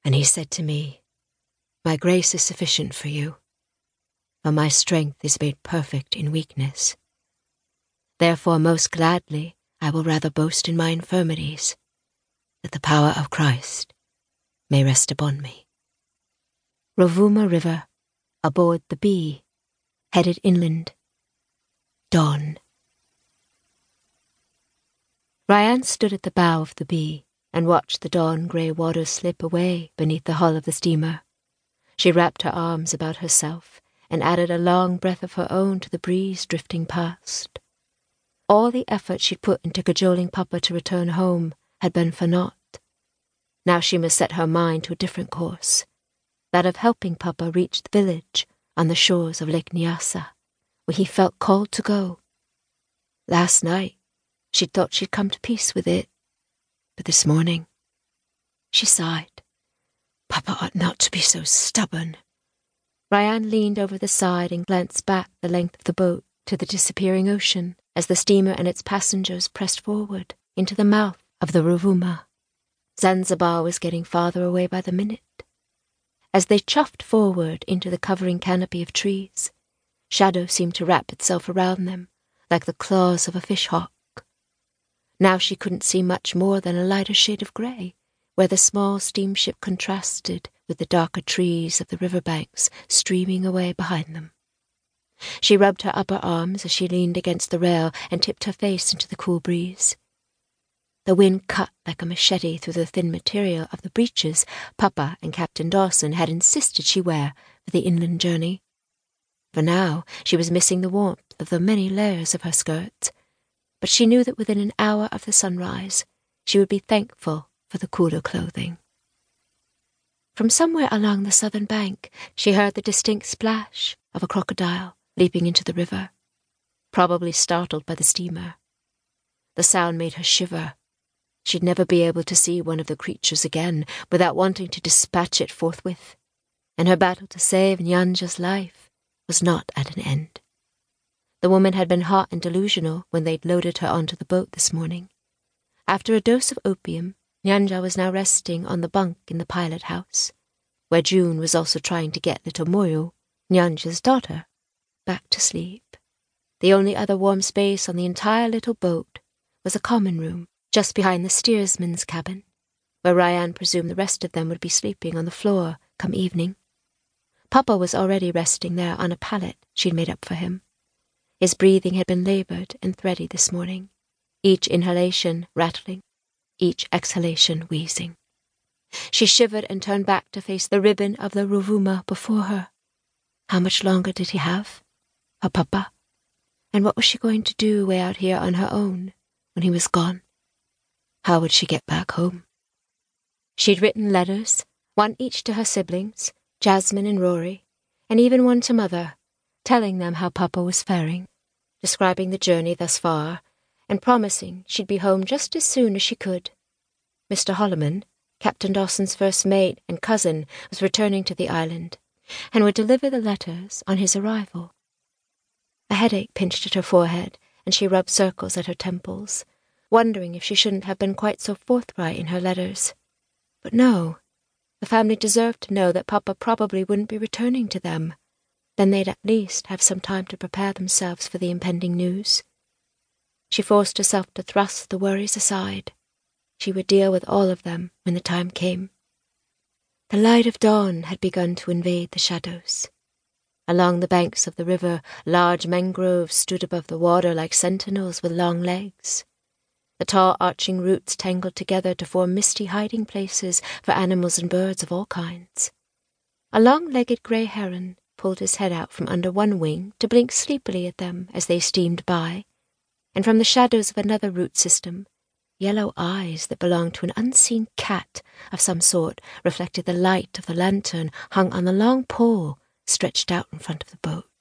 And he said to me, "My grace is sufficient for you, for my strength is made perfect in weakness. Therefore most gladly I will rather boast in my infirmities, that the power of Christ may rest upon me." Rovuma River, aboard the Bee, headed inland. Dawn. Ryan stood at the bow of the Bee and watched the dawn-grey waters slip away beneath the hull of the steamer. She wrapped her arms about herself and added a long breath of her own to the breeze drifting past. All the effort she'd put into cajoling Papa to return home had been for naught. Now she must set her mind to a different course, that of helping Papa reach the village on the shores of Lake Nyassa, where he felt called to go. Last night, she'd thought she'd come to peace with it, but this morning, she sighed. Papa ought not to be so stubborn. Ryan leaned over the side and glanced back the length of the boat to the disappearing ocean as the steamer and its passengers pressed forward into the mouth of the Rovuma. Zanzibar was getting farther away by the minute. As they chuffed forward into the covering canopy of trees, shadow seemed to wrap itself around them like the claws of a fish-hawk. Now she couldn't see much more than a lighter shade of grey, where the small steamship contrasted with the darker trees of the riverbanks streaming away behind them. She rubbed her upper arms as she leaned against the rail and tipped her face into the cool breeze. The wind cut like a machete through the thin material of the breeches Papa and Captain Dawson had insisted she wear for the inland journey. For now she was missing the warmth of the many layers of her skirts, but she knew that within an hour of the sunrise she would be thankful for the cooler clothing. From somewhere along the southern bank she heard the distinct splash of a crocodile leaping into the river, probably startled by the steamer. The sound made her shiver. She'd never be able to see one of the creatures again without wanting to dispatch it forthwith, and her battle to save Nyanja's life was not at an end. The woman had been hot and delusional when they'd loaded her onto the boat this morning. After a dose of opium, Nyanja was now resting on the bunk in the pilot house, where June was also trying to get little Moyo, Nyanja's daughter, back to sleep. The only other warm space on the entire little boat was a common room just behind the steersman's cabin, where Ryan presumed the rest of them would be sleeping on the floor come evening. Papa was already resting there on a pallet she'd made up for him. His breathing had been laboured and thready this morning, each inhalation rattling, each exhalation wheezing. She shivered and turned back to face the ribbon of the Rovuma before her. How much longer did he have? Her Papa? And what was she going to do way out here on her own when he was gone? How would she get back home? She'd written letters, one each to her siblings, Jasmine and Rory, and even one to Mother, telling them how Papa was faring, describing the journey thus far, and promising she'd be home just as soon as she could. Mr. Holloman, Captain Dawson's first mate and cousin, was returning to the island, and would deliver the letters on his arrival. A headache pinched at her forehead, and she rubbed circles at her temples, wondering if she shouldn't have been quite so forthright in her letters. But no, the family deserved to know that Papa probably wouldn't be returning to them. Then they'd at least have some time to prepare themselves for the impending news. She forced herself to thrust the worries aside. She would deal with all of them when the time came. The light of dawn had begun to invade the shadows. Along the banks of the river, large mangroves stood above the water like sentinels with long legs. The tall arching roots tangled together to form misty hiding places for animals and birds of all kinds. A long-legged grey heron pulled his head out from under one wing to blink sleepily at them as they steamed by, and from the shadows of another root system, yellow eyes that belonged to an unseen cat of some sort reflected the light of the lantern hung on the long pole stretched out in front of the boat.